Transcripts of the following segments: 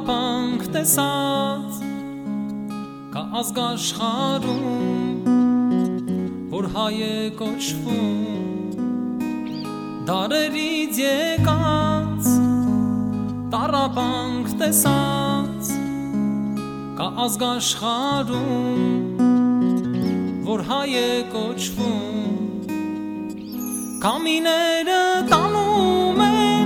տառապանք տեսած կա ազգաշխարհում, որ հայ է կոչվում, դարերից եկած տառապանք տեսած կա ազգաշխարհում, որ հայ է կոչվում, քամիները տանում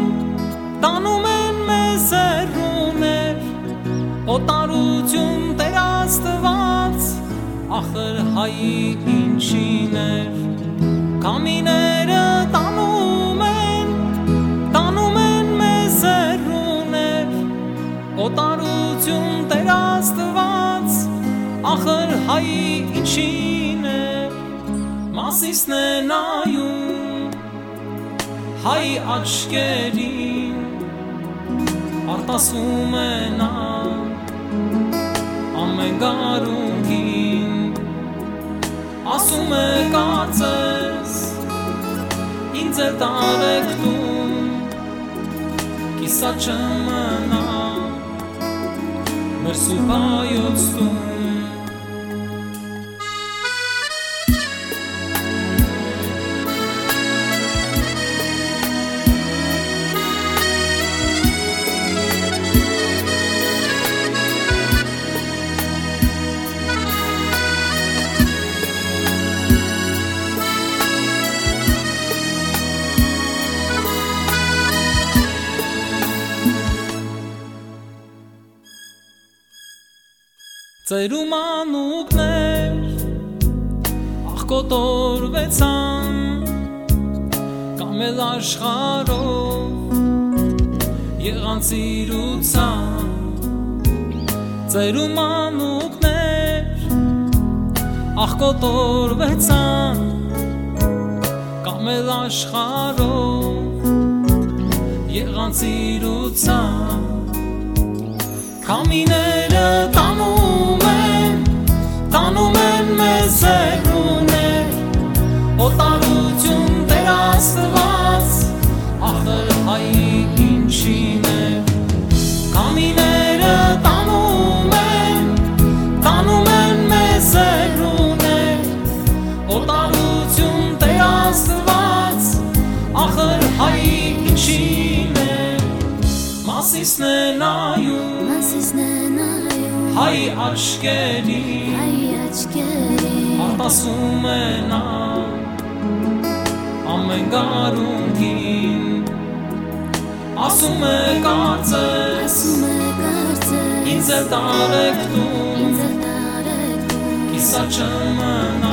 են մեզ հեռուներ, օտարություն Տեր Աստված, ախր հայի ինչին էր, քամիները տանում են մեզ հեռուներ, օտարություն Տեր Աստված, ախր հայի ինչին էր, Մասիսն է նայում հայ աչքերին, արտասում է նա ամեն գարունգին, ասում է կարծես ինձ էլ տարեկտում, կիսա չմնա մեր սուրբ հայոց տուն։ Ծերում անուկներ աղկոտորվեցան, կամ էլ աշխարհով եղան սիրուցան, ծերում անուկներ աղկոտորվեցան, կամ էլ աշխարհով եղան սիրուցան, քամիները տանում են մեզ հեռուներ, օտարություն Տեր Աստված, ախր հայի ինչին էր, քամիները տանում են մեզ հեռուներ, օտարություն Տեր Աստված, ախր հայի ինչին էր, Մասիսն է նայում հայ աչքերին, արտասում է նա ամեն գարունգին, ասում է կարծես ինձ էլ տարեկտում, կիսա չմնա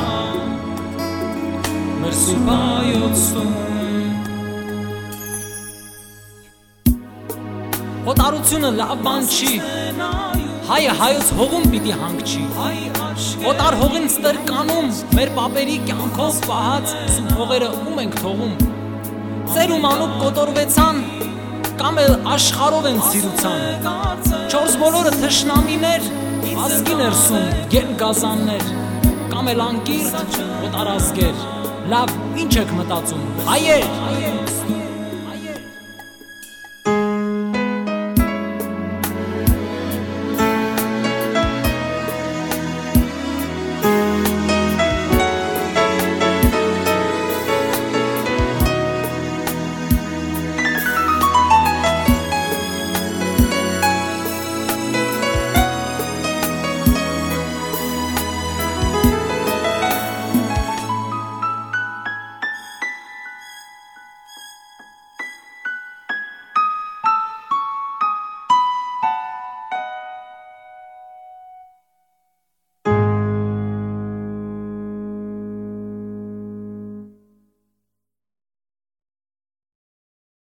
մեր սուրբ հայոց տուն։ Օտարությունը լավ բան չի, հայը հայոց հողում պիտի հանգչի, օտար հողին ստրկանում մեր պապերի կյանքով պահած սուրբ հողերը ում ենք թողում, ծերում անուկ կոտորվեցան, կամ էլ աշխարհով են սիրուցան, չորս բոլորը թշնամիներ, ազգի ներսում գերգազաններ, կամ էլ անկիրթ օտարազգեր, լավ ինչ եք մտածում, հայեր,